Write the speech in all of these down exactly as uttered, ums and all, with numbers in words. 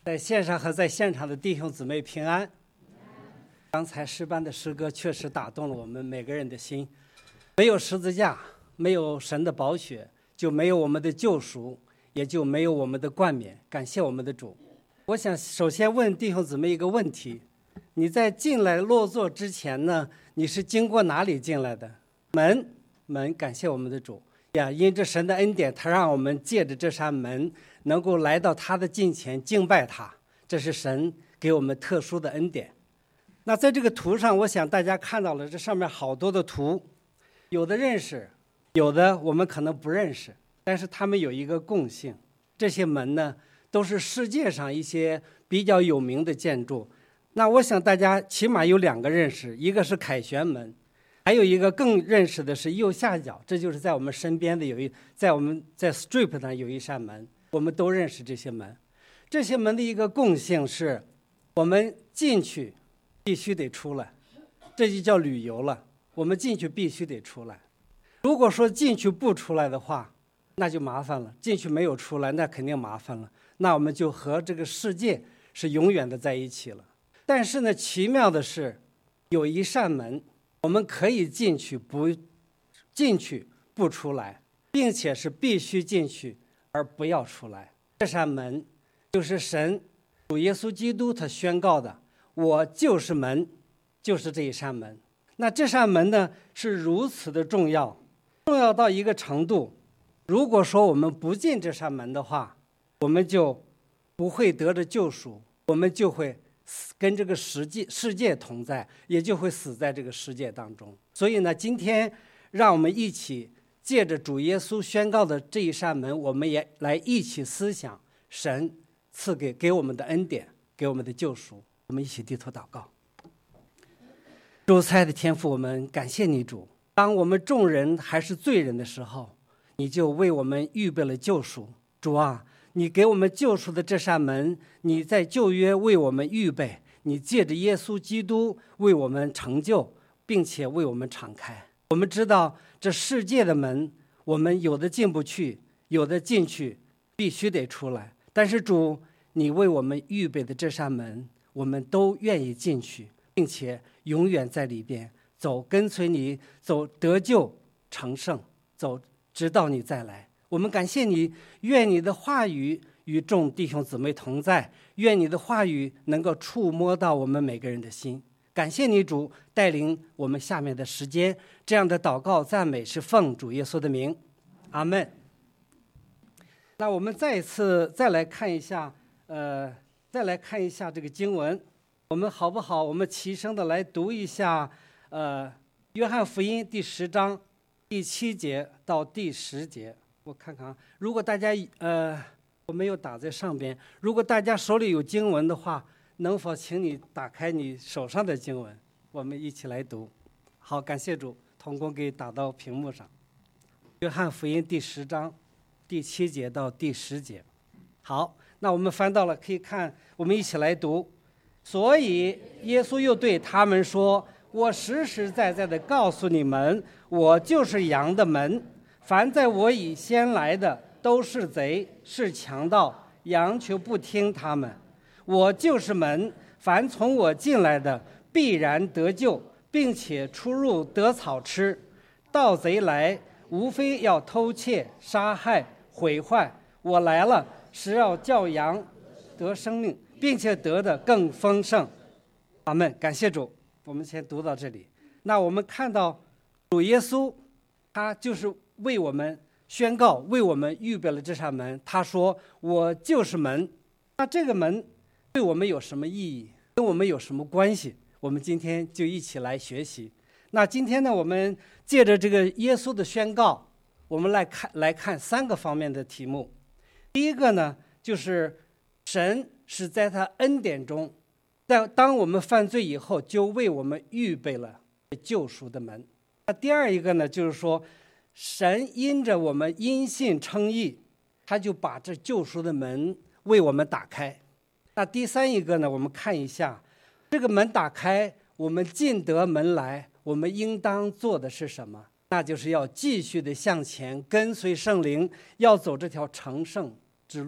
在线上和在现场的弟兄姊妹平安。刚才诗班的诗歌确实打动了我们每个人的心。没有十字架，没有神的宝血，就没有我们的救赎，也就没有我们的冠冕。感谢我们的主。我想首先问弟兄姊妹一个问题：你在进来落座之前呢，你是经过哪里进来的？门，门。感谢我们的主呀！因着神的恩典，他让我们借着这扇门能够来到他的近前敬拜他，这是神给我们特殊的恩典。那在这个图上，我想大家看到了，这上面好多的图，有的认识，有的我们可能不认识，但是他们有一个共性，这些门呢都是世界上一些比较有名的建筑。那我想大家起码有两个认识，一个是凯旋门，还有一个更认识的是右下角，这就是在我们身边的有一，在我们在 Strip 上有一扇门，我们都认识这些门。这些门的一个共性是，我们进去必须得出来，这就叫旅游了。我们进去必须得出来。如果说进去不出来的话，那就麻烦了。进去没有出来，那肯定麻烦了。那我们就和这个世界是永远的在一起了。但是呢，奇妙的是，有一扇门，我们可以进去不进去不出来，并且是必须进去而不要出来。这扇门就是神主耶稣基督他宣告的：我就是门，就是这一扇门。那这扇门呢是如此的重要，重要到一个程度，如果说我们不进这扇门的话，我们就不会得着救赎，我们就会跟这个世界世界同在，也就会死在这个世界当中。所以呢，今天让我们一起借着主耶稣宣告的这一扇门，我们也来一起思想神赐给给我们的恩典，给我们的救赎。我们一起低头祷告。主慈爱的天父，我们感谢你主，当我们众人还是罪人的时候，你就为我们预备了救赎。主啊，你给我们救赎的这扇门，你在旧约为我们预备，你借着耶稣基督为我们成就，并且为我们敞开。我们知道这世界的门，我们有的进不去，有的进去必须得出来。但是主，你为我们预备的这扇门，我们都愿意进去，并且永远在里边走，跟随你走，得救成圣，走直到你再来。我们感谢你，愿你的话语与众弟兄姊妹同在，愿你的话语能够触摸到我们每个人的心。感谢你主带领我们下面的时间，这样的祷告赞美是奉主耶稣的名，阿们。那我们再一次再来看一下呃再来看一下这个经文，我们好不好？我们齐声的来读一下，呃，约翰福音第十章第七节到第十节。我看看啊，如果大家呃我没有打在上边，如果大家手里有经文的话，能否请你打开你手上的经文，我们一起来读。好，感谢主，同工给打到屏幕上。约翰福音第十章第七节到第十节。好，那我们翻到了，可以看，我们一起来读。所以耶稣又对他们说：我实实在在的告诉你们，我就是羊的门。凡在我以先来的都是贼，是强盗，羊却不听他们。我就是门，凡从我进来的必然得救，并且出入得草吃。盗贼来，无非要偷窃、杀害、毁坏。我来了，是要叫羊得生命，并且得的更丰盛。阿们。感谢主。我们先读到这里。那我们看到主耶稣，他就是为我们宣告，为我们预备了这扇门。他说：我就是门。那这个门对我们有什么意义？跟我们有什么关系？我们今天就一起来学习。那今天呢，我们借着这个耶稣的宣告，我们来看来看三个方面的题目。第一个呢，就是神是在他恩典中，在当我们犯罪以后，就为我们预备了救赎的门。那第二一个呢，就是说神因着我们因信称义，他就把这救赎的门为我们打开。那第三一个呢，我们看一下这个门打开，我们进得门来，我们应当做的是什么？那就是要继续的向前，跟随圣灵，要走这条成圣之路。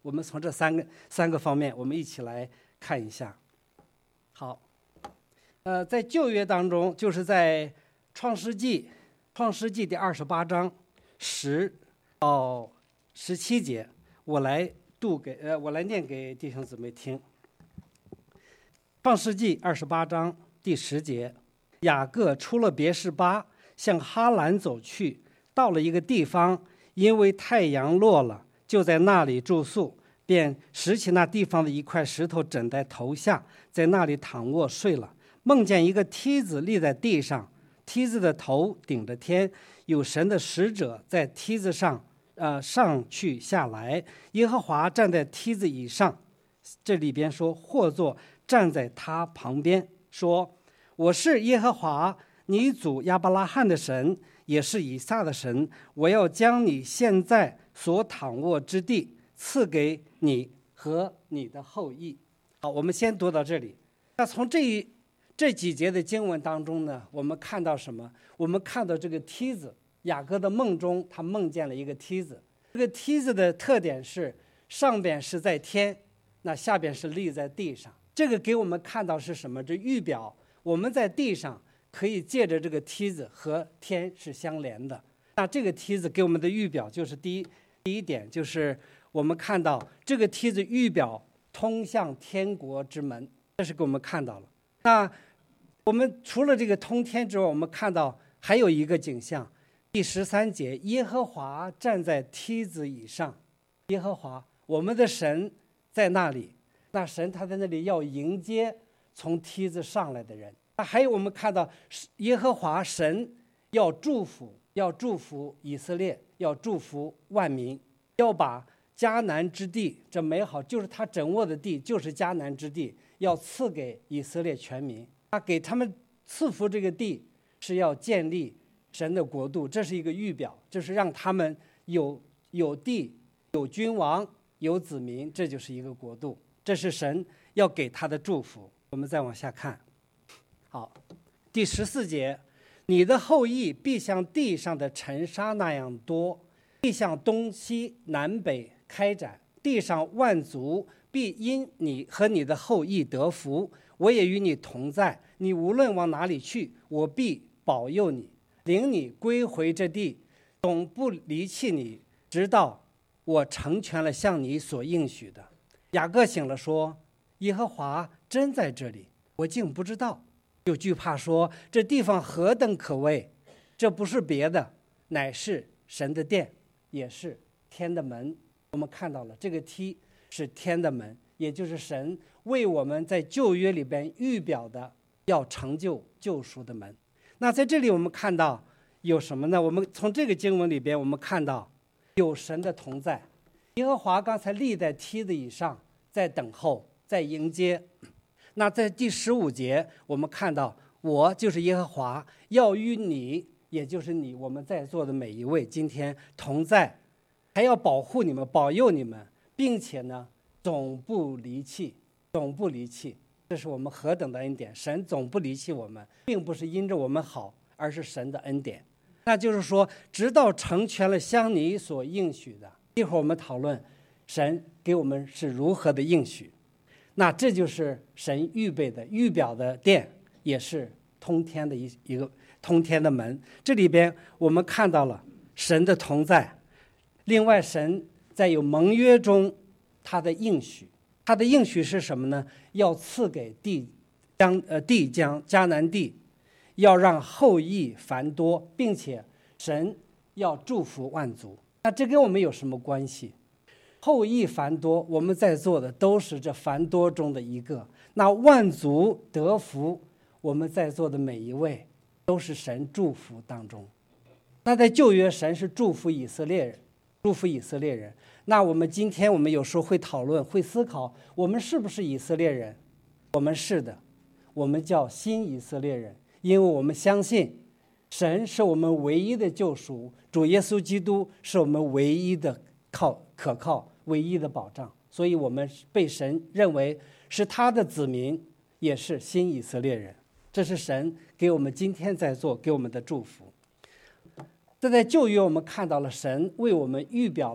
我们从这三个三个方面，我们一起来看一下。好，呃，在旧约当中，就是在创世纪，创世纪第二十八章十到十七节，我来读给呃，我来念给弟兄姊妹听。创世纪二十八章第十节，雅各出了别是巴，向哈兰走去，到了一个地方，因为太阳落了，就在那里住宿，便拾起那地方的一块石头枕在头下，在那里躺卧睡了。梦见一个梯子立在地上，梯子的头顶着天，有神的使者在梯子上呃上去下来，耶和华站在梯子以上。这里边说或作站在他旁边，说我是耶和华你祖亚伯拉罕的神，也是以撒的神，我要将你现在所躺卧之地赐给你和你的后裔。好，我们先读到这里。那从这一这几节的经文当中呢，我们看到什么？我们看到这个梯子，雅各的梦中他梦见了一个梯子。这个梯子的特点是上边是在天，那下边是立在地上。这个给我们看到是什么？这预表我们在地上可以借着这个梯子和天是相连的。那这个梯子给我们的预表就是第一第一点，就是我们看到这个梯子预表通向天国之门，这是给我们看到了。那我们除了这个通天之外，我们看到还有一个景象，第十三节，耶和华站在梯子以上。耶和华我们的神在那里，那神他在那里要迎接从梯子上来的人。那还有我们看到耶和华神要祝福，要祝福以色列，要祝福万民，要把迦南之地这美好，就是他掌握的地，就是迦南之地，要赐给以色列全民。他给他们赐福这个地，是要建立神的国度，这是一个预表，就是让他们有有地，有君王，有子民，这就是一个国度，这是神要给他的祝福。我们再往下看。好，第十四节，你的后裔必像地上的尘沙那样多，必向东西南北开展，地上万族必因你和你的后裔得福。我也与你同在，你无论往哪里去，我必保佑你，领你归回这地，总不离弃你，直到我成全了向你所应许的。雅各醒了说，耶和华真在这里，我竟不知道，就惧怕说，这地方何等可畏，这不是别的，乃是神的殿，也是天的门。我们看到了这个梯是天的门，也就是神为我们在旧约里边预表的要成就救赎的门。那在这里我们看到有什么呢？我们从这个经文里边我们看到有神的同在。耶和华刚才立在梯子以上，在等候，在迎接。那在第十五节我们看到，我就是耶和华，要与你，也就是你我们在座的每一位今天同在，还要保护你们，保佑你们，并且呢总不离弃，总不离弃。这是我们何等的恩典，神总不离弃我们，并不是因着我们好，而是神的恩典。那就是说直到成全了像你所应许的。一会儿我们讨论神给我们是如何的应许。那这就是神预备的预表的殿，也是通天的一一个通天的门。这里边我们看到了神的同在，另外神在有盟约中他的应许，他的应许是什么呢？要赐给地将呃地将迦南地，要让后裔繁多，并且神要祝福万族。那这跟我们有什么关系？后裔繁多，我们在座的都是这繁多中的一个。那万族得福，我们在座的每一位都是神祝福当中。那在旧约，神是祝福以色列人，祝福以色列人。那我们今天我们有时候会讨论，会思考，我们是不是以色列人？我们是的，我们叫新以色列人，因为我们相信神是我们唯一的救赎，主耶稣基督是我们唯一的靠可靠，唯一的保障，所以我们被神认为是他的子民，也是新以色列人。这是神给我们今天在座给我们的祝福。这在旧约我们看到了神为我们预表了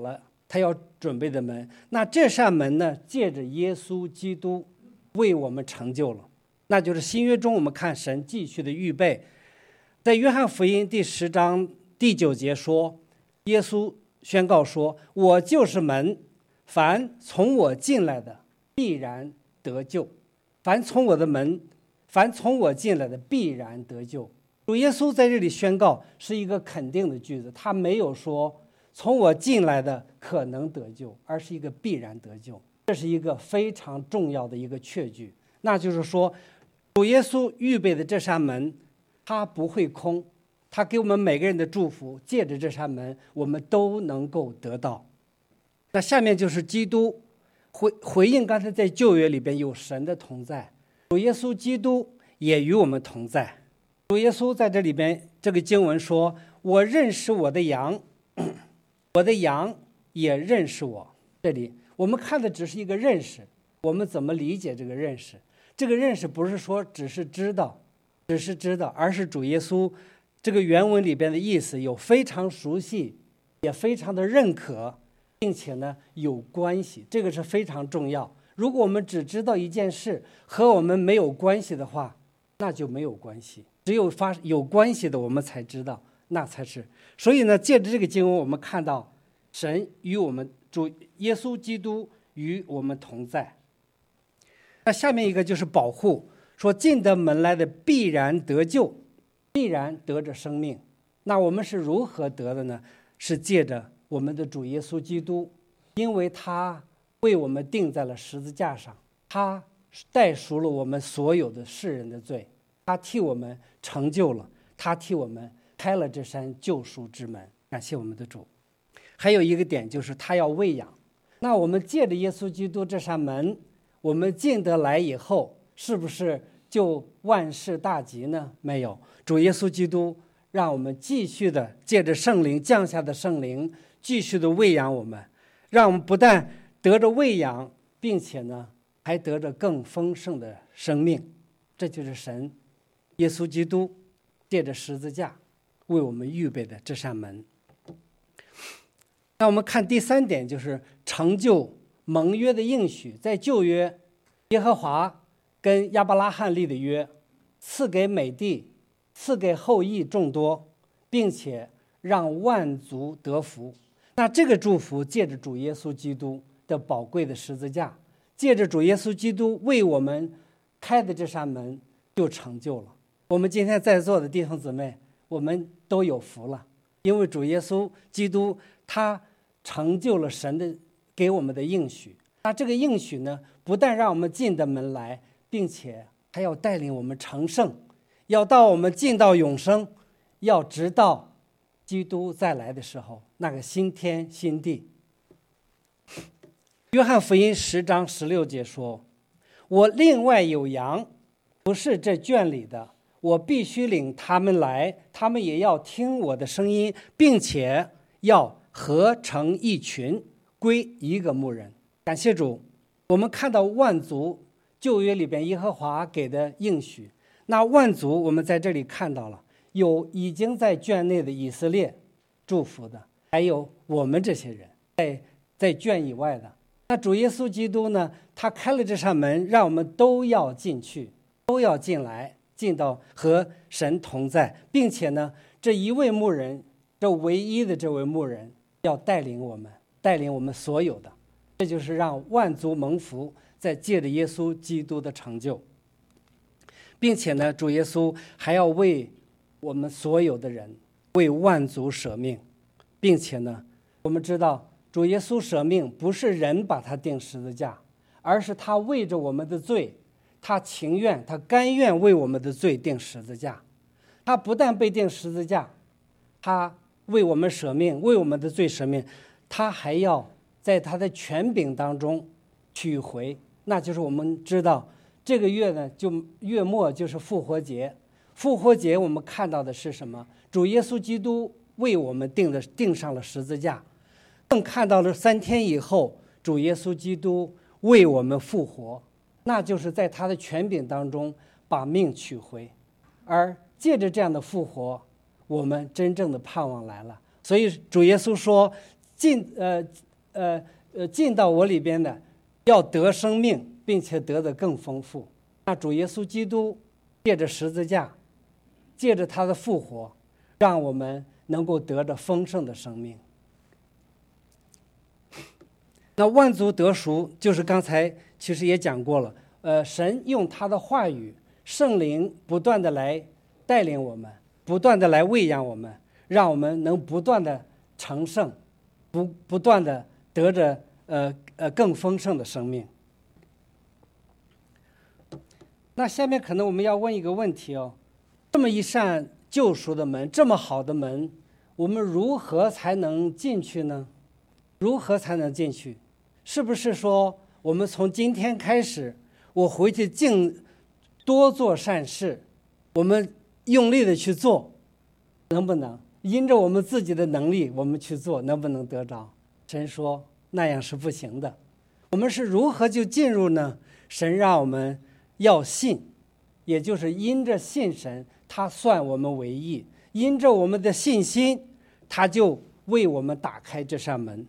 他要准备的门。那这扇门呢，借着耶稣基督为我们成就了。那就是新约中我们看神继续的预备。在约翰福音第十章第九节说，耶稣宣告说，我就是门，凡从我进来的必然得救，凡从我的门，凡从我进来的必然得救。主耶稣在这里宣告是一个肯定的句子，他没有说从我进来的可能得救，而是一个必然得救。这是一个非常重要的一个确据，那就是说主耶稣预备的这扇门他不会空，他给我们每个人的祝福借着这扇门我们都能够得到。那下面就是基督回回应刚才在旧约里边有神的同在，主耶稣基督也与我们同在。主耶稣在这里边这个经文说，我认识我的羊，我的羊也认识我。这里我们看的只是一个认识，我们怎么理解这个认识？这个认识不是说只是知道只是知道，而是主耶稣这个原文里边的意思有非常熟悉，也非常的认可，并且呢有关系，这个是非常重要。如果我们只知道一件事和我们没有关系的话，那就没有关系。只有发有关系的我们才知道，那才是。所以呢，借着这个经文我们看到神与我们主耶稣基督与我们同在。那下面一个就是保护，说进得门来的必然得救，必然得着生命。那我们是如何得的呢？是借着我们的主耶稣基督，因为他为我们钉在了十字架上，他代赎了我们所有的世人的罪，他替我们成就了，他替我们开了这扇救赎之门。感谢我们的主。还有一个点就是他要喂养。那我们借着耶稣基督这扇门，我们进得来以后，是不是就万事大吉呢？没有，主耶稣基督让我们继续的借着圣灵降下的圣灵继续的喂养我们，让我们不但得着喂养，并且呢还得着更丰盛的生命。这就是神耶稣基督借着十字架为我们预备的这扇门。那我们看第三点，就是成就盟约的应许。在旧约，耶和华跟亚伯拉罕立的约，赐给美地，赐给后裔众多，并且让万族得福。那这个祝福借着主耶稣基督的宝贵的十字架，借着主耶稣基督为我们开的这扇门就成就了。我们今天在座的弟兄姊妹，我们都有福了，因为主耶稣基督他成就了神的给我们的应许。那这个应许呢，不但让我们进的门来，并且还要带领我们成圣，要到我们进到永生，要直到基督再来的时候，那个新天新地。约翰福音十章十六节说，我另外有羊，不是这圈里的，我必须领他们来，他们也要听我的声音，并且要合成一群，归一个牧人。感谢主，我们看到万族旧约里边耶和华给的应许。那万族我们在这里看到了，有已经在圈内的以色列祝福的，还有我们这些人在在圈以外的。那主耶稣基督呢，他开了这扇门，让我们都要进去，都要进来，进到和神同在，并且呢，这一位牧人，这唯一的这位牧人要带领我们，带领我们所有的。这就是让万族蒙福，在借着耶稣基督的成就。并且呢，主耶稣还要为我们所有的人，为万族舍命。并且呢，我们知道主耶稣舍命不是人把他钉十字架，而是他为着我们的罪，他情愿，他甘愿为我们的罪钉十字架。他不但被钉十字架，他为我们舍命，为我们的罪舍命，他还要在他的权柄当中取回。那就是我们知道这个月呢，就月末就是复活节。复活节我们看到的是什么？主耶稣基督为我们钉的钉上了十字架，更看到了三天以后主耶稣基督为我们复活，那就是在他的权柄当中把命取回。而借着这样的复活，我们真正的盼望来了。所以主耶稣说，进呃呃呃进到我里边的，要得生命，并且得的更丰富。那主耶稣基督借着十字架，借着他的复活，让我们能够得着丰盛的生命。那万族得赎，就是刚才其实也讲过了，呃，神用他的话语，圣灵不断的来带领我们，不断的来喂养我们，让我们能不断的成圣，不不断的得着呃呃更丰盛的生命。那下面可能我们要问一个问题哦，这么一扇救赎的门，这么好的门，我们如何才能进去呢？如何才能进去？是不是说我们从今天开始，我回去尽多做善事，我们用力的去做，能不能因着我们自己的能力我们去做，能不能得着？神说那样是不行的。我们是如何就进入呢？神让我们要信，也就是因着信神，他算我们为义，因着我们的信心，他就为我们打开这扇门。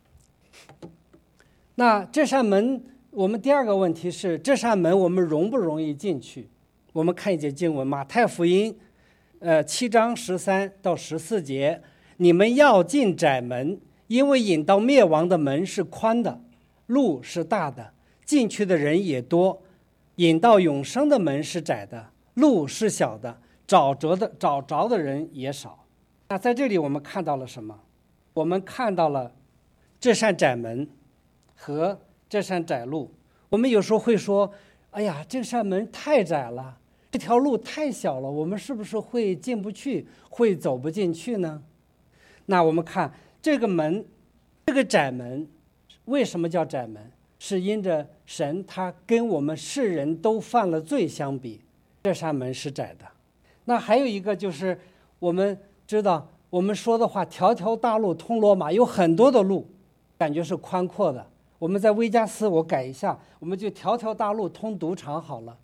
那这扇门，我们第二个问题是，这扇门我们容不容易进去？我们看一节经文，马太福音呃七章十三到十四节，你们要进窄门，因为引到灭亡的门是宽的，路是大的，进去的人也多；引到永生的门是窄的，路是小的，找着的找着的人也少。那在这里我们看到了什么？我们看到了这扇窄门和这扇窄路。我们有时候会说，哎呀，这扇门太窄了，这条路太小了，我们是不是会进不去，会走不进去呢？那我们看这个门，这个窄门为什么叫窄门？是因着神他跟我们世人都犯了罪相比，这扇门是窄的。那还有一个就是我们知道，我们说的话，条条大路通罗马，有很多的路感觉是宽阔的。我们在威加斯，我改一下，我们就条条大路通赌场好了。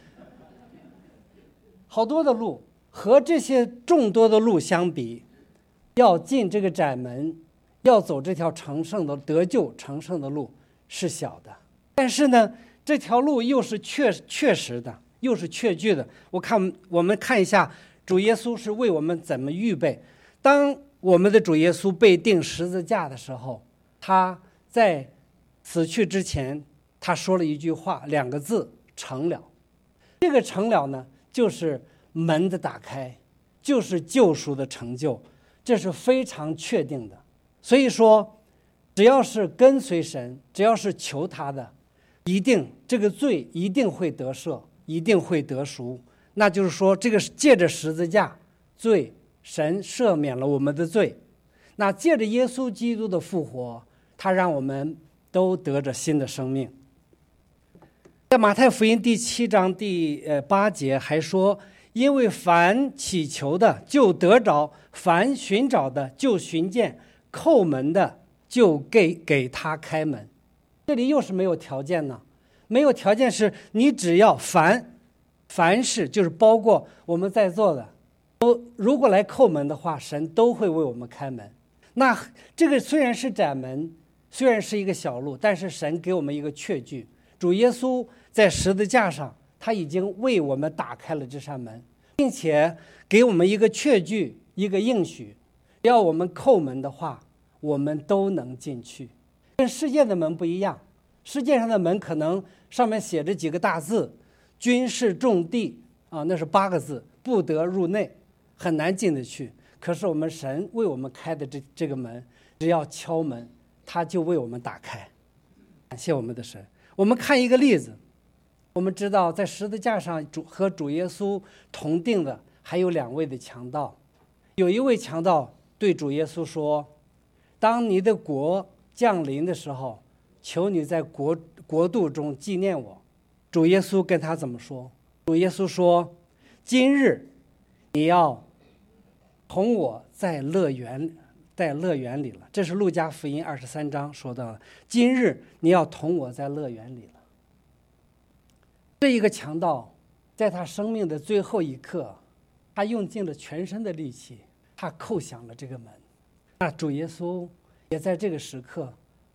好多的路，和这些众多的路相比，要进这个窄门，要走这条成圣的得救成圣的路是小的。但是呢，这条路又是确确实的，又是确据的。我看我们看一下主耶稣是为我们怎么预备。当我们的主耶稣被钉十字架的时候，他在死去之前，他说了一句话，两个字，成了。这个成了呢，就是门的打开，就是救赎的成就，这是非常确定的。所以说，只要是跟随神，只要是求他的，一定这个罪一定会得赦，一定会得赎。那就是说，这个借着十字架，罪神赦免了我们的罪。那借着耶稣基督的复活，他让我们都得着新的生命。在马太福音第七章第呃八节还说，因为凡祈求的就得着，凡寻找的就寻见，叩门的就给给他开门。这里又是没有条件呢，没有条件是你只要凡凡事，就是包括我们在座的，都如果来叩门的话，神都会为我们开门。那这个虽然是窄门，虽然是一个小路，但是神给我们一个确据，主耶稣在十字架上，他已经为我们打开了这扇门，并且给我们一个确据，一个应许，要我们叩门的话，我们都能进去。跟世界的门不一样，世界上的门可能上面写着几个大字，军事重地啊，那是八个字，不得入内，很难进得去。可是我们神为我们开的这这个门，只要敲门，他就为我们打开。感谢我们的神。我们看一个例子，我们知道在十字架上主和主耶稣同定的还有两位的强盗。有一位强盗对主耶稣说，当你的国降临的时候，求你在国国度中纪念我。主耶稣跟他怎么说？主耶稣说，今日你要同我在乐园在乐园里了。这是路加福音二十三章说到的，今日你要同我在乐园里了。这一个强盗在他生命的最后一刻，他用尽了全身的力气，他叩响了这个门。那主耶稣也在这个时刻，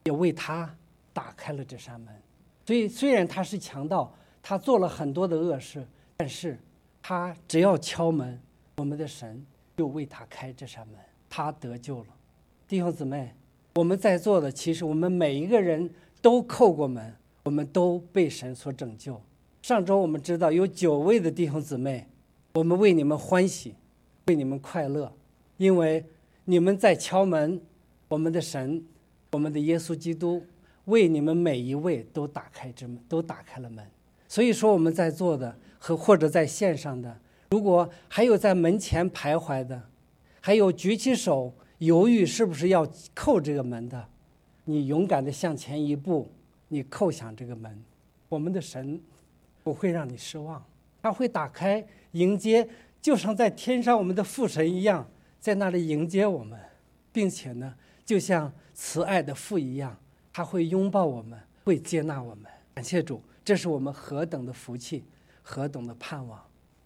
也为他打开了这扇门。所以虽然他是强盗，他做了很多的恶事，但是他只要敲门，我们的神就为他开这扇门，他得救了。弟兄姊妹，我们在座的其实我们每一个人都叩过门，我们都被神所拯救。上周我们知道有九位的弟兄姊妹，我们为你们欢喜，为你们快乐，因为你们在敲门，我们的神，我们的耶稣基督为你们每一位都打开之门，都打开了门。所以说我们在座的和或者在线上的，如果还有在门前徘徊的，还有举起手犹豫是不是要叩这个门的，你勇敢地向前一步，你叩响这个门，我们的神不会让你失望，他会打开迎接，就像在天上我们的父神一样，在那里迎接我们，并且呢，就像慈爱的父一样，他会拥抱我们，会接纳我们。感谢主，这是我们何等的福气，何等的盼望。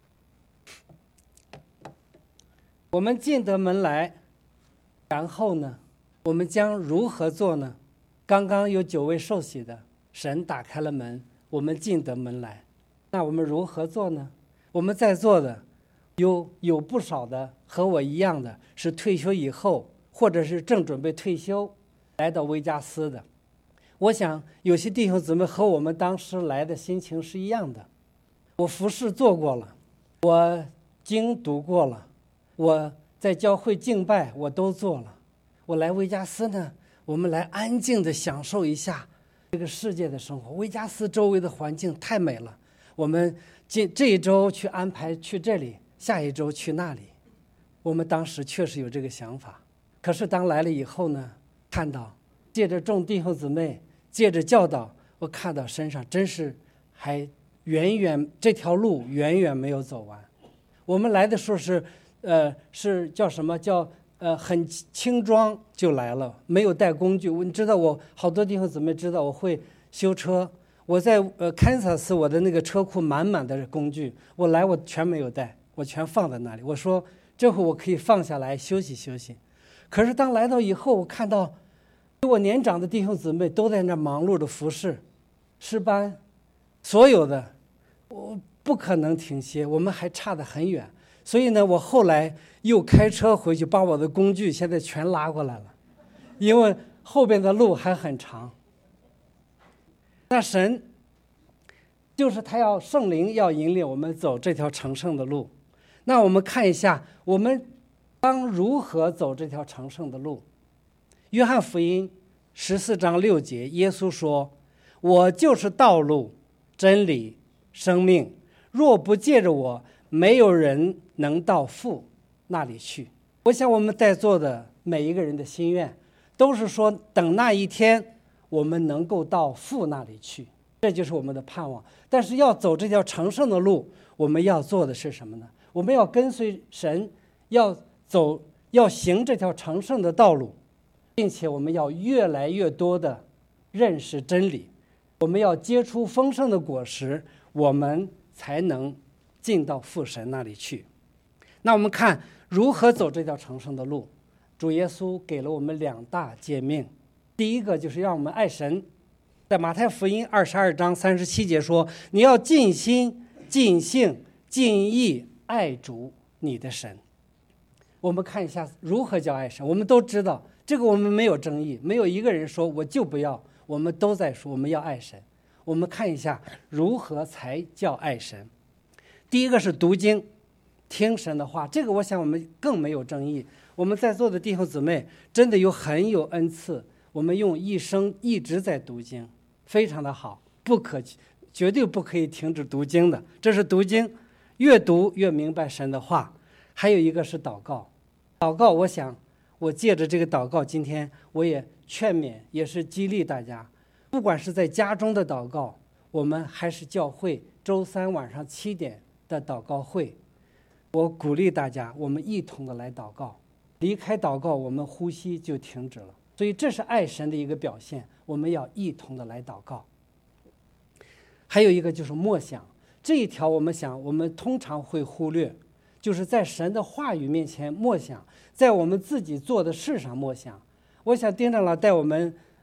我们进得门来，然后呢，我们将如何做呢？刚刚有九位受洗的，神打开了门，我们进得门来，那我们如何做呢？我们在座的有有不少的和我一样的，是退休以后或者是正准备退休来到维加斯的。我想有些弟兄姊妹和我们当时来的心情是一样的。我服事做过了，我经读过了，我在教会敬拜我都做了。我来维加斯呢，我们来安静地享受一下这个世界的生活。维加斯周围的环境太美了，我们这这一周去安排去这里，下一周去那里。我们当时确实有这个想法，可是当来了以后呢，看到借着众弟兄姊妹，借着教导，我看到身上真是还远远这条路远远没有走完。我们来的时候是呃是叫什么叫呃很轻装就来了，没有带工具。你知道我好多弟兄姊妹知道我会修车，我在呃堪萨斯我的那个车库满满的工具，我来我全没有带，我全放在那里。我说这会我可以放下来休息休息。可是当来到以后，我看到比我年长的弟兄姊妹都在那忙碌的服侍诗班，所有的我不可能停歇，我们还差得很远。所以呢，我后来又开车回去，把我的工具现在全拉过来了，因为后边的路还很长。那神就是他要圣灵要引领我们走这条成圣的路。那我们看一下，我们当如何走这条成圣的路。约翰福音十四章六节，耶稣说：“我就是道路、真理、生命，若不借着我，没有人能到父那里去。”我想我们在座的每一个人的心愿，都是说等那一天我们能够到父那里去，这就是我们的盼望。但是要走这条成圣的路，我们要做的是什么呢？我们要跟随神，要走，要行这条成圣的道路，并且我们要越来越多的认识真理，我们要结出丰盛的果实，我们才能进到父神那里去。那我们看如何走这条成圣的路。主耶稣给了我们两大诫命，第一个就是让我们爱神，在马太福音二十二章三十七节说：“你要尽心、尽性、尽意爱主你的神。”我们看一下如何叫爱神。我们都知道这个，我们没有争议，没有一个人说我就不要，我们都在说我们要爱神。我们看一下如何才叫爱神。第一个是读经，听神的话，这个我想我们更没有争议。我们在座的弟兄姊妹真的有很有恩赐，我们用一生一直在读经，非常的好，不可绝对不可以停止读经的。这是读经，越读越明白神的话。还有一个是祷告，祷告我想我借着这个祷告，今天我也劝勉，也是激励大家，不管是在家中的祷告，我们还是教会周三晚上七点的祷告会，我鼓励大家，我们一同的来祷告。离开祷告，我们呼吸就停止了。所以这是爱神的一个表现，我们要一同的来祷告。还有一个就是默想，这一条我们想我们通常会忽略，就是在神的话语面前默想，在我们自己做的事上默想。我想丁长老带我们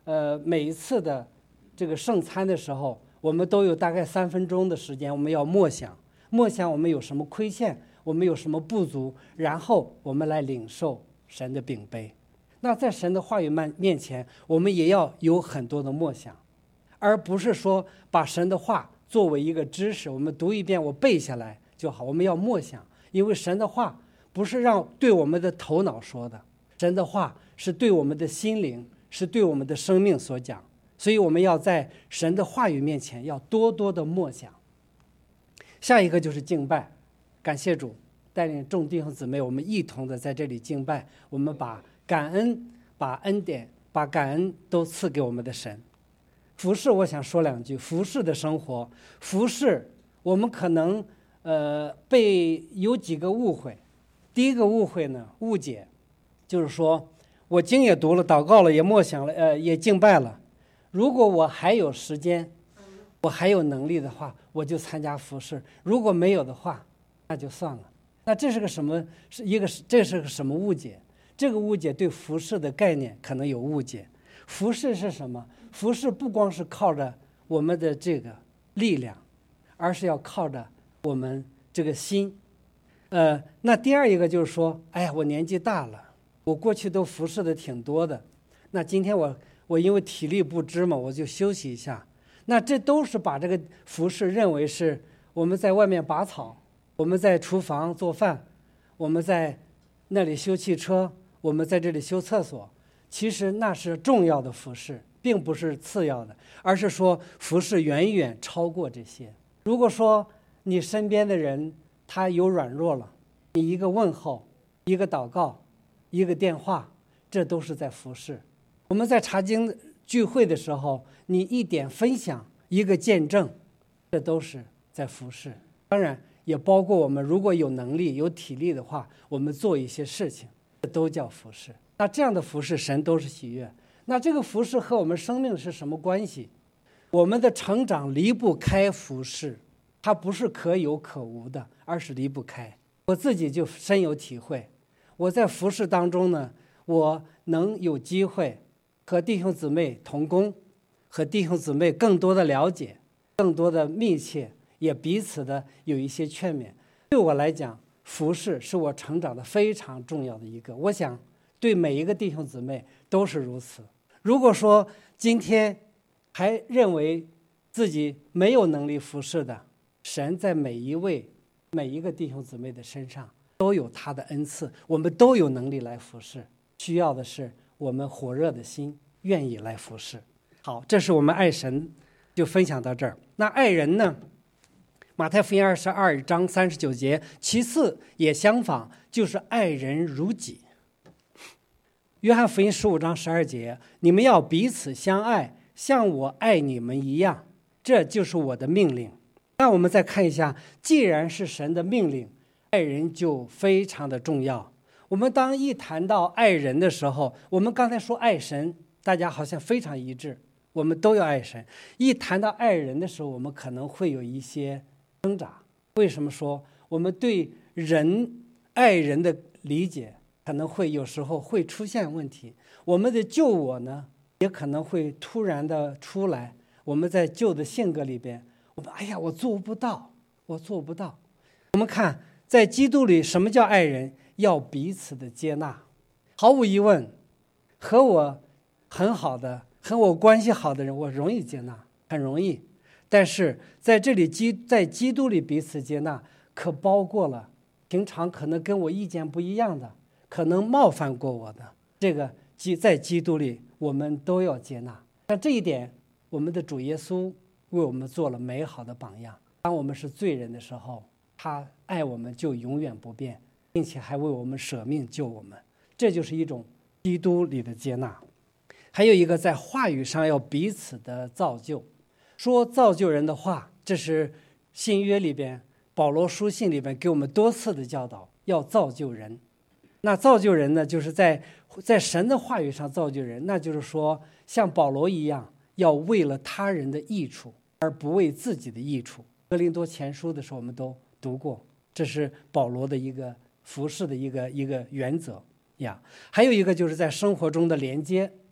呃，每一次的这个圣餐的时候，我们都有大概三分钟的时间，我们要默想，默想我们有什么亏欠，我们有什么不足，然后我们来领受神的饼杯。那在神的话语面面前，我们也要有很多的默想，而不是说把神的话作为一个知识，我们读一遍我背下来就好。我们要默想，因为神的话不是让对我们的头脑说的，神的话是对我们的心灵，是对我们的生命所讲。所以我们要在神的话语面前要多多的默想。下一个就是敬拜，感谢主带领众弟兄姊妹，我们一同的在这里敬拜，我们把感恩、把恩典、把感恩都赐给我们的神。服事，我想说两句。服事的生活，服事我们可能呃被有几个误会。第一个误会呢，误解，就是说我经也读了，祷告了，也默想了，呃，也敬拜了。如果我还有时间，我还有能力的话，我就参加服事；如果没有的话，那就算了。那这是个什么？是一个这是个什么误解？这个误解对服事的概念可能有误解。服事是什么？服事不光是靠着我们的这个力量，而是要靠着我们这个心。呃，那第二一个就是说，哎呀，我年纪大了，我过去都服事的挺多的，那今天我我因为体力不支嘛，我就休息一下。那这都是把这个服事认为是我们在外面拔草，我们在厨房做饭，我们在那里修汽车，我们在这里修厕所。其实那是重要的服事，并不是次要的，而是说服事远远超过这些。如果说你身边的人他有软弱了，你一个问候，一个祷告，一个电话，这都是在服事。我们在查经聚会的时候，你一点分享，一个见证，这都是在服事。当然也包括我们如果有能力有体力的话，我们做一些事情，这都叫服事。那这样的服事神都是喜悦。那这个服事和我们生命是什么关系？我们的成长离不开服事，它不是可有可无的，而是离不开。我自己就深有体会，我在服事当中呢，我能有机会和弟兄姊妹同工，和弟兄姊妹更多的了解，更多的密切，也彼此的有一些劝勉。对我来讲，服事是我成长的非常重要的一个，我想对每一个弟兄姊妹都是如此。如果说今天还认为自己没有能力服事的，神在每一位每一个弟兄姊妹的身上都有他的恩赐，我们都有能力来服事，需要的是我们火热的心，愿意来服事。好，这是我们爱神就分享到这儿。那爱人呢？马太福音二十二章三十九节，其次也相仿，就是爱人如己。约翰福音十五章十二节，你们要彼此相爱，像我爱你们一样，这就是我的命令。那我们再看一下，既然是神的命令，爱人就非常的重要。我们当一谈到爱人的时候，我们刚才说爱神，大家好像非常一致，我们都要爱神。一谈到爱人的时候，我们可能会有一些挣扎。为什么说我们对人爱人的理解可能会有时候会出现问题？我们的旧我呢，也可能会突然的出来。我们在旧的性格里边，我们哎呀，我做不到，我做不到。我们看在基督里，什么叫爱人？要彼此的接纳。毫无疑问，和我很好的、和我关系好的人，我容易接纳，很容易。但是在这里基在基督里彼此接纳，可包括了平常可能跟我意见不一样的，可能冒犯过我的，这个基在基督里我们都要接纳。但这一点，我们的主耶稣为我们做了美好的榜样。当我们是罪人的时候，他爱我们就永远不变，并且还为我们舍命救我们，这就是一种基督里的接纳。还有一个，在话语上要彼此的造就。说造就人的话，这是新约里边保罗书信里边给我们多次的教导，要造就人。那造就人呢，就是在在神的话语上造就人，那就是说像保罗一样，要为了他人的益处，而不为自己的益处。哥林多前书的时候我们都读过，这是保罗的一个服事的一个一个原则呀。还有一个就是在生活中的连接。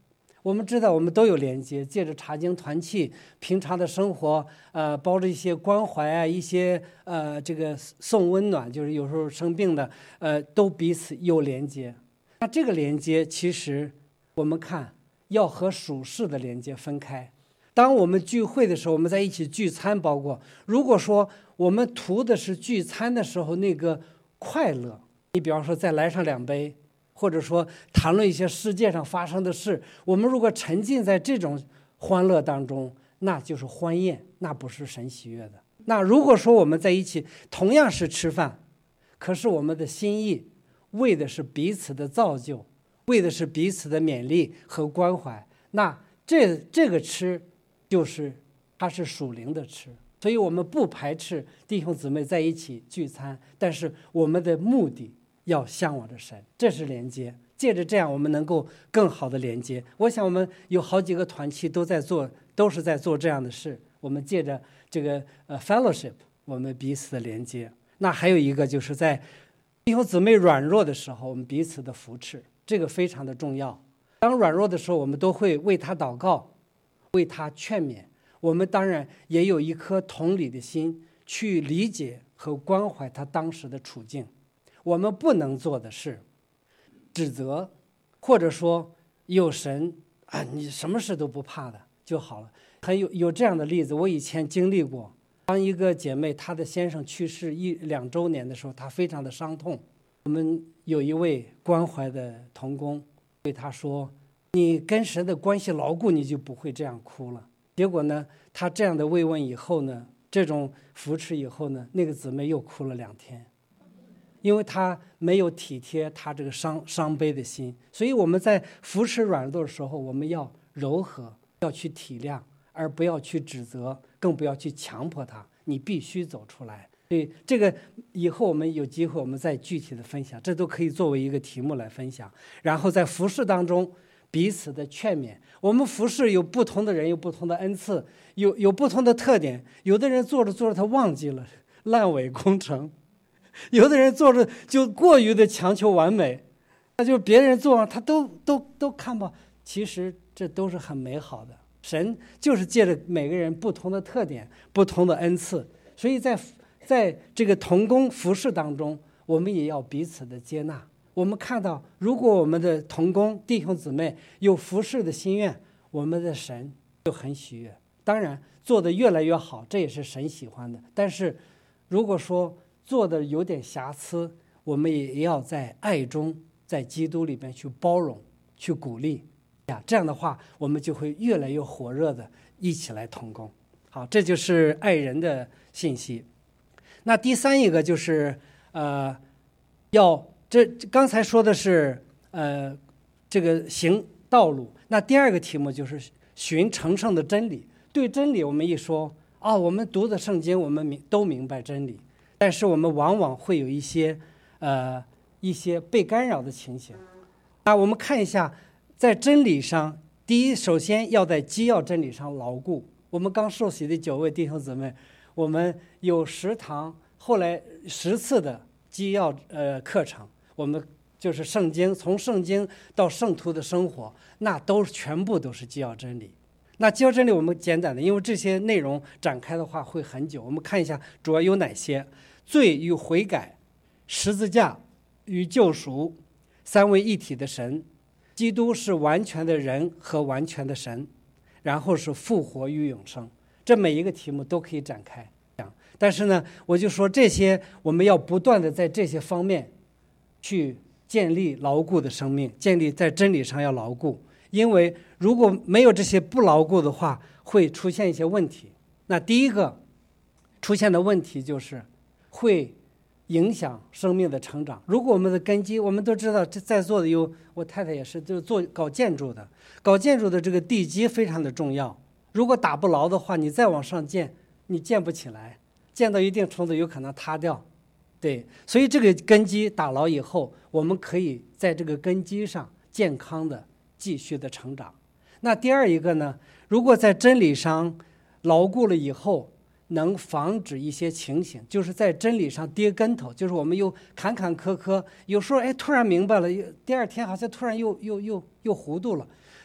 我们知道我们都有连接，借着查经团契，平常的生活，呃，包着一些关怀啊，一些呃这个送温暖，就是有时候生病的，呃，都彼此有连接。那这个连接其实我们看要和属世的连接分开。当我们聚会的时候，我们在一起聚餐，包括如果说我们图的是聚餐的时候那个快乐，你比方说再来上两杯，或者说谈论一些世界上发生的事，我们如果沉浸在这种欢乐当中，那就是欢宴，那不是神喜悦的。那如果说我们在一起同样是吃饭，可是我们的心意为的是彼此的造就，为的是彼此的勉励和关怀，那这这个吃就是它是属灵的吃。所以我们不排斥弟兄姊妹在一起聚餐，但是我们的目的要向往着神，这是连接。借着这样，我们能够更好的连接。我想我们有好几个团契都在做，都是在做这样的事。我们借着这个呃 fellowship， 我们彼此的连接。那还有一个就是在弟兄姊妹软弱的时候，我们彼此的扶持，这个非常的重要。当软弱的时候，我们都会为他祷告，为他劝勉。我们当然也有一颗同理的心，去理解和关怀他当时的处境。我们不能做的是指责，或者说有神啊，你什么事都不怕的就好了。还有有这样的例子，我以前经历过。当一个姐妹她的先生去世一两周年的时候，她非常的伤痛。我们有一位关怀的同工对她说：“你跟神的关系牢固，你就不会这样哭了。”结果呢，她这样的慰问以后呢，这种扶持以后呢，那个姊妹又哭了两天。因为他没有体贴他这个伤伤悲的心，所以我们在扶持软弱的时候，我们要柔和，要去体谅，而不要去指责，更不要去强迫他，你必须走出来。所以这个以后我们有机会我们再具体的分享，这都可以作为一个题目来分享。然后在服事当中彼此的劝勉，我们服事有不同的人，有不同的恩赐，有有不同的特点。有的人做着做着他忘记了，烂尾工程。有的人做着就过于的强求完美，那就别人做他都都都看不，其实这都是很美好的。神就是借着每个人不同的特点、不同的恩赐，所以在在这个同工服事当中，我们也要彼此的接纳。我们看到，如果我们的同工弟兄姊妹有服事的心愿，我们的神就很喜悦。当然，做得越来越好，这也是神喜欢的。但是，如果说做的有点瑕疵，我们也要在爱中，在基督里面去包容、去鼓励呀。这样的话，我们就会越来越火热的一起来同工。好，这就是爱人的信息。那第三一个就是呃，要这刚才说的是呃这个行道路。那第二个题目就是寻成圣的真理。对真理，我们一说啊、哦，我们读的圣经，我们明都明白真理。但是我们往往会有一些，呃，一些被干扰的情形。那我们看一下，在真理上，第一，首先要在基要真理上牢固。我们刚受洗的九位弟兄姊妹，我们有十堂，后来十次的基要呃课程，我们就是圣经，从圣经到圣徒的生活，那都全部都是基要真理。那基要真理我们简短的，因为这些内容展开的话会很久，我们看一下主要有哪些。罪与悔改，十字架与救赎，三位一体的神，基督是完全的人和完全的神，然后是复活与永生。这每一个题目都可以展开讲，但是呢，我就说这些我们要不断的在这些方面去建立牢固的生命，建立在真理上要牢固。因为如果没有这些不牢固的话，会出现一些问题。那第一个出现的问题就是会影响生命的成长。如果我们的根基，我们都知道，这在座的有我太太也是，就是做搞建筑的，搞建筑的这个地基非常的重要。如果打不牢的话，你再往上建，你建不起来，建到一定程度有可能塌掉。对，所以这个根基打牢以后，我们可以在这个根基上健康的继续的成长。那第二一个呢，如果在真理上牢固了以后，能防止一些情形，就是在真理上跌跟头，就是我们又坎坎坷坷，有时候哎突然明白了，第二天好像突然又又又又糊涂了。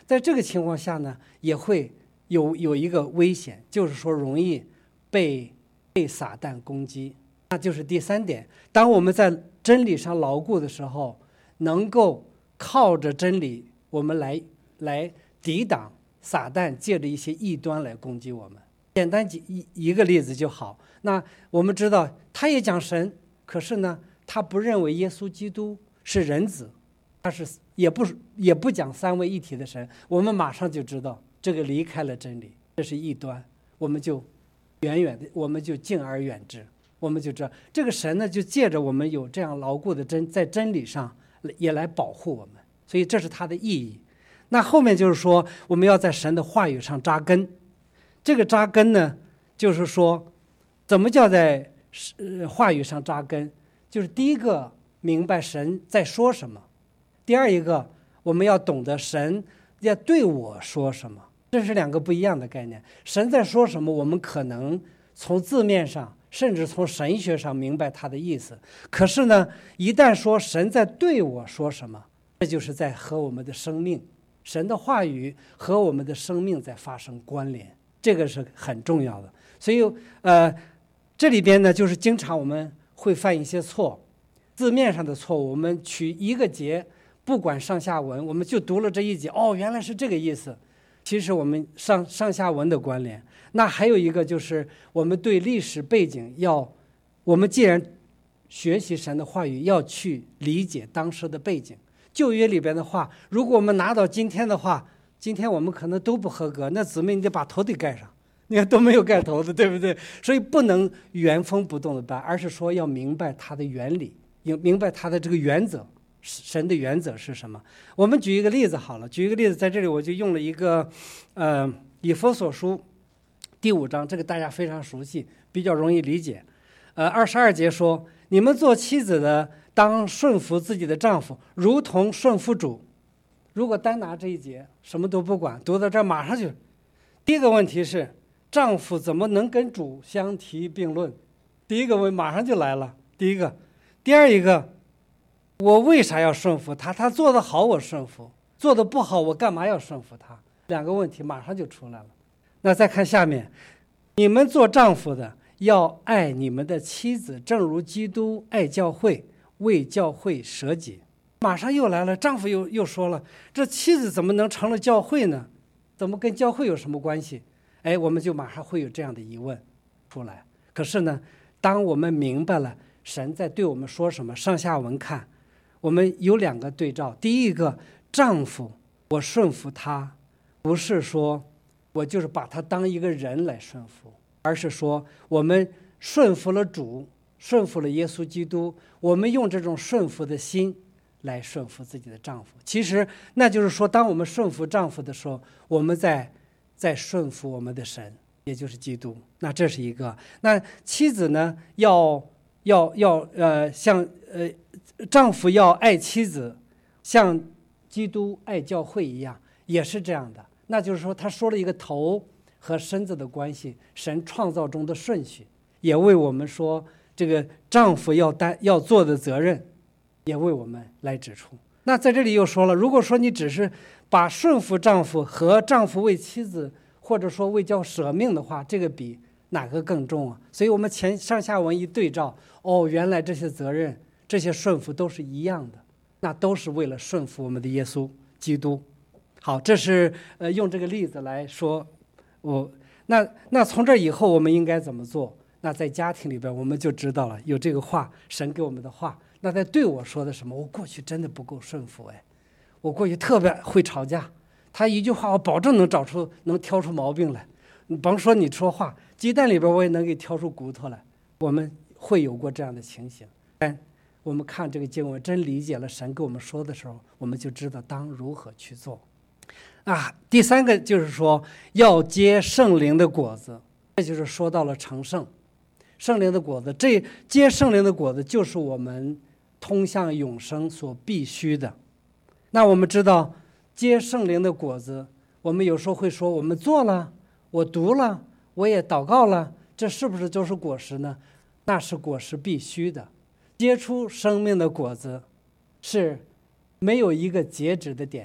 在这个情况下呢，也会有有一个危险，就是说容易被被撒旦攻击。那就是第三点，当我们在真理上牢固的时候，能够靠着真理，我们来来抵挡撒旦借着一些异端来攻击我们。简单一一个例子就好。那我们知道他也讲神，可是呢他不认为耶稣基督是人子，他是也不也不讲三位一体的神，我们马上就知道这个离开了真理，这是异端，我们就远远的我们就敬而远之。我们就知道这个神呢，就借着我们有这样牢固的真，在真理上也来保护我们，所以这是它的意义。那后面就是说，我们要在神的话语上扎根。这个扎根呢，就是说，怎么叫在话语上扎根？就是第一个，明白神在说什么；第二一个，我们要懂得神要对我说什么。这是两个不一样的概念。神在说什么，我们可能从字面上，甚至从神学上明白他的意思。可是呢，一旦说神在对我说什么，这就是在和我们的生命，神的话语和我们的生命在发生关联，这个是很重要的。所以呃，这里边呢，就是经常我们会犯一些错，字面上的错误。我们取一个节，不管上下文，我们就读了这一节，哦，原来是这个意思。其实我们上上下文的关联。那还有一个就是我们对历史背景要，我们既然学习神的话语，要去理解当时的背景。旧约里边的话，如果我们拿到今天的话，今天我们可能都不合格，那姊妹你得把头得盖上，你看都没有盖头的，对不对？所以不能原封不动的办，而是说要明白它的原理，明白它的这个原则，神的原则是什么。我们举一个例子好了，举一个例子，在这里我就用了一个呃以弗所书第五章，这个大家非常熟悉，比较容易理解。呃，二十二节说，你们做妻子的当顺服自己的丈夫，如同顺服主。如果单拿这一节什么都不管，读到这儿马上就，第一个问题是，丈夫怎么能跟主相提并论？第一个问马上就来了，第一个。第二一个，我为啥要顺服他？他做得好我顺服，做得不好我干嘛要顺服他？两个问题马上就出来了。那再看下面，你们做丈夫的要爱你们的妻子，正如基督爱教会，为教会舍己。马上又来了，丈夫又又说了，这妻子怎么能成了教会呢？怎么跟教会有什么关系？哎，我们就马上会有这样的疑问出来。可是呢，当我们明白了神在对我们说什么，上下文看，我们有两个对照。第一个，丈夫我顺服他，不是说我就是把他当一个人来顺服，而是说我们顺服了主，顺服了耶稣基督，我们用这种顺服的心来顺服自己的丈夫。其实那就是说，当我们顺服丈夫的时候，我们在在顺服我们的神，也就是基督。那这是一个。那妻子呢，要要要呃，像呃，丈夫要爱妻子，像基督爱教会一样，也是这样的。那就是说，他说了一个头和身子的关系，神创造中的顺序，也为我们说这个丈夫要担要做的责任，也为我们来指出。那在这里又说了，如果说你只是把顺服丈夫和丈夫为妻子，或者说为教舍命的话，这个比哪个更重啊？所以我们前上下文一对照，哦，原来这些责任、这些顺服都是一样的，那都是为了顺服我们的耶稣基督。好，这是呃用这个例子来说，我那那从这以后我们应该怎么做？那在家庭里边我们就知道了，有这个话，神给我们的话。那在对我说的什么？我过去真的不够顺服，哎，我过去特别会吵架，他一句话我保证能找出能挑出毛病来。你甭说你说话，鸡蛋里边我也能给挑出骨头来。我们会有过这样的情形，但我们看这个经文，真理解了神跟我们说的时候，我们就知道当如何去做。啊，第三个就是说要结圣灵的果子，这就是说到了成圣，圣灵的果子，这结圣灵的果子就是我们通向永生所必须的。那我们知道结圣灵的果子，我们有时候会说我们做了，我读了，我也祷告了，这是不是就是果实呢？那是果实必须的。结出生命的果子是没有一个截止的点，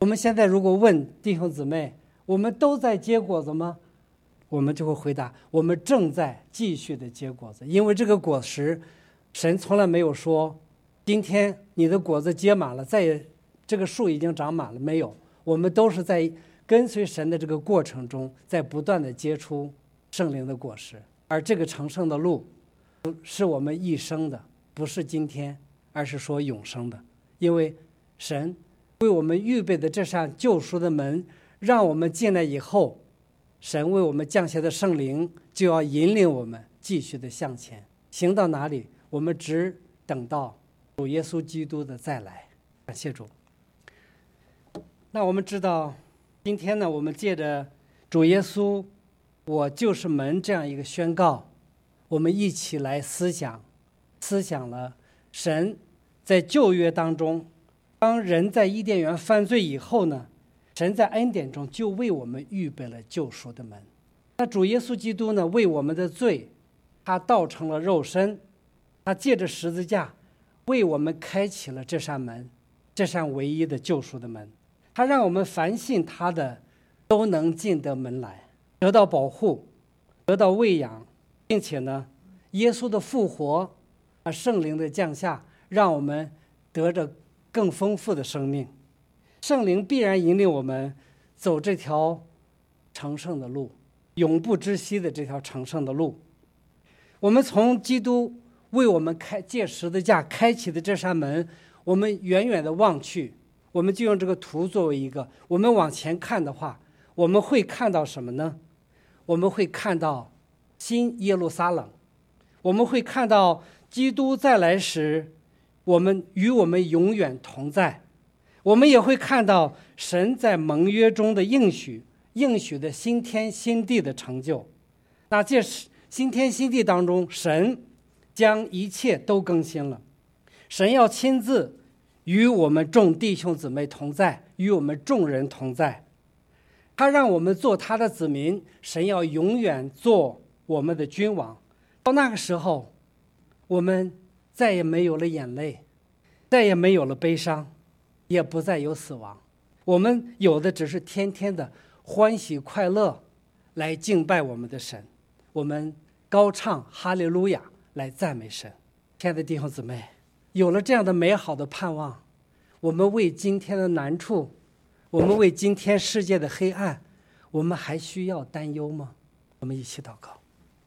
我们现在如果问弟兄姊妹，我们都在结果子吗？我们就会回答，我们正在继续的结果子。因为这个果实，神从来没有说今天你的果子结满了，再也这个树已经长满了，没有。我们都是在跟随神的这个过程中，在不断的结出圣灵的果实。而这个成圣的路是我们一生的，不是今天，而是说永生的。因为神为我们预备的这扇救赎的门，让我们进来以后，神为我们降下的圣灵就要引领我们继续的向前，行到哪里，我们只等到主耶稣基督的再来。感谢主。那我们知道，今天呢，我们借着主耶稣我就是门这样一个宣告，我们一起来思想思想了神在旧约当中，当人在伊甸园犯罪以后呢，神在恩典中就为我们预备了救赎的门。那主耶稣基督呢，为我们的罪，他道成了肉身，他借着十字架为我们开启了这扇门，这扇唯一的救赎的门。他让我们凡信他的都能进得门来，得到保护，得到喂养，并且呢，耶稣的复活啊，圣灵的降下，让我们得着更丰富的生命。圣灵必然引领我们走这条成圣的路，永不知息的这条成圣的路。我们从基督为我们开借十字架开启的这扇门，我们远远的望去，我们就用这个图作为一个，我们往前看的话，我们会看到什么呢？我们会看到新耶路撒冷，我们会看到基督再来时，我们与我们永远同在。我们也会看到神在盟约中的应许，应许的新天新地的成就。那这新天新地当中，神将一切都更新了，神要亲自与我们众弟兄姊妹同在，与我们众人同在。他让我们做他的子民，神要永远做我们的君王。到那个时候，我们再也没有了眼泪，再也没有了悲伤，也不再有死亡。我们有的只是天天的欢喜快乐来敬拜我们的神，我们高唱哈利路亚来赞美神。亲爱的弟兄姊妹，有了这样的美好的盼望，我们为今天的难处，我们为今天世界的黑暗，我们还需要担忧吗？我们一起祷告。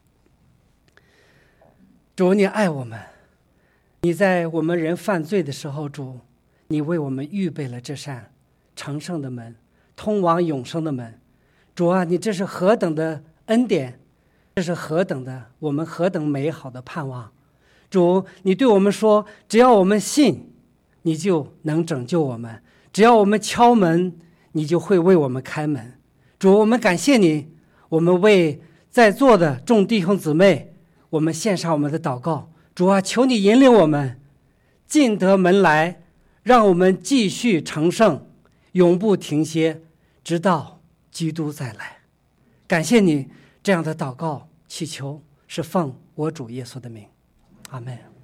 主，你爱我们，你在我们人犯罪的时候，主，你为我们预备了这扇成圣的门，通往永生的门。主啊，你这是何等的恩典，这是何等的我们何等美好的盼望。主，你对我们说，只要我们信，你就能拯救我们，只要我们敲门，你就会为我们开门。主，我们感谢你，我们为在座的众弟兄姊妹，我们献上我们的祷告。主啊，求你引领我们进得门来，让我们继续成圣，永不停歇，直到基督再来。感谢你，这样的祷告祈求是奉我主耶稣的名，阿们。